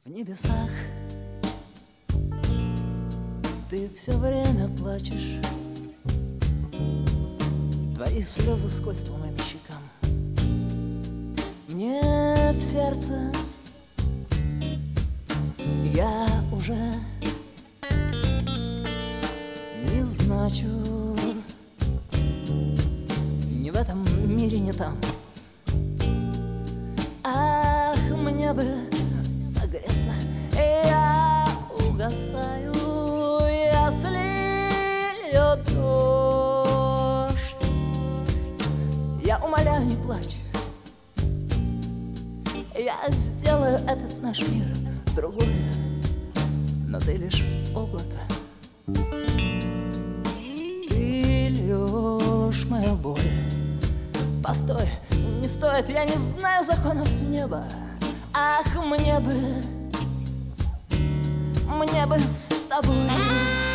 В небесах ты все время плачешь, твои слезы вскользь по моим щекам. Мне в сердце я уже не значу, ни в этом мире, ни там. Ах, мне бы согреться, я угасаю, если льет дождь. Я умоляю, не плачь, я сделаю этот наш мир другой, но ты лишь облако, ты льешь мою боль. Постой, не стоит, я не знаю законов неба. Ах, мне бы с тобой.